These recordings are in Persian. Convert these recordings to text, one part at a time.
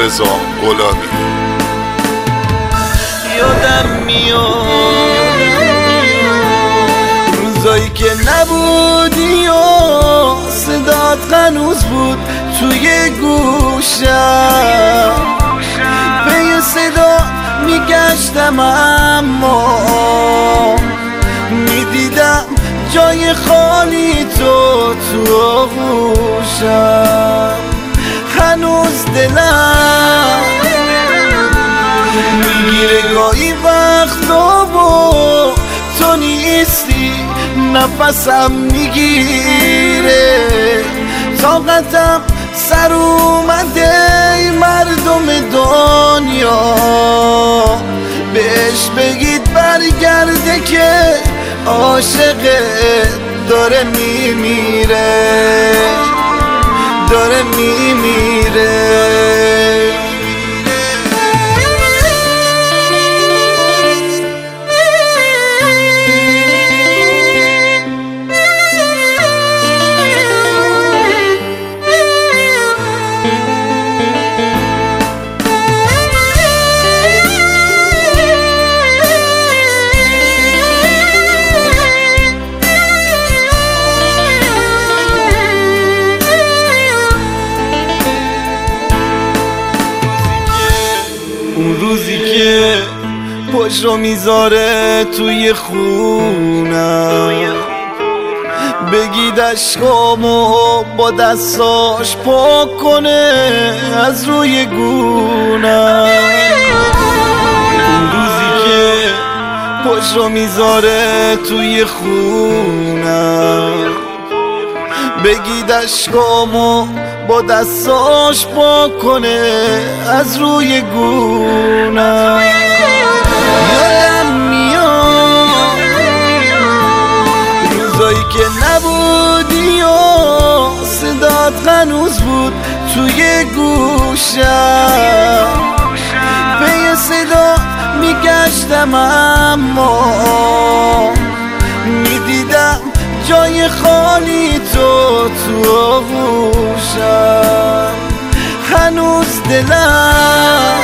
رضا غلامی. یادم میاد روزایی که نبودی و صدات هنوز بود توی گوشم، پی صدا میگشتم اما میدیدم جای خالی تو آغوشم. هنوز دلم میگیره گاهی وقتا و تو نیستی، نفسم میگیره، طاقتم سر اومده مردم دنیا بهش بگید برگرده که عاشق داره میمیره، داره میمیره. اون روزی که پاشو میذاره توی خونم، بگید اشکامو با دستاش پاک کنه از روی گونم. اون روزی که پاشو میذاره توی خونم، بگید اشکامو با دستاش پاک کنه از روی گونم. یادم میاد روزایی که نبودی و صدات هنوز بود توی گوشم، پی صدا میگشتم اما میدیدم جای خالی تو آغوشم. هنوز دلم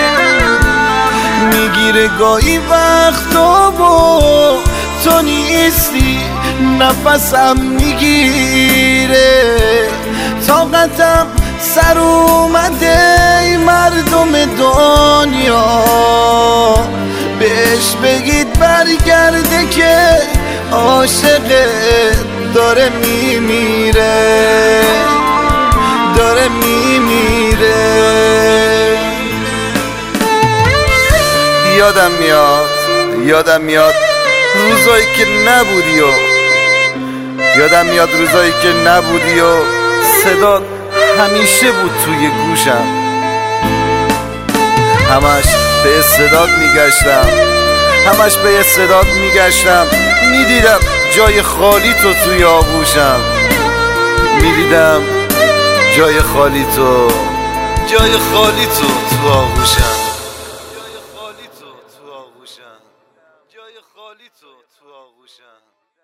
میگیره گاهی وقتا و تو نیستی، نفسم میگیره، طاقتم سر اومده مردم دنیا بهش بگید برگرده که عاشق داره میمیره، داره میمیره. یادم میاد روزایی که نبودی و صدات همیشه بود توی گوشم، همش به صدات میگشتم، میدیدم جای خالی تو توی آغوشم، میدیدم جای خالی تو آغوشم.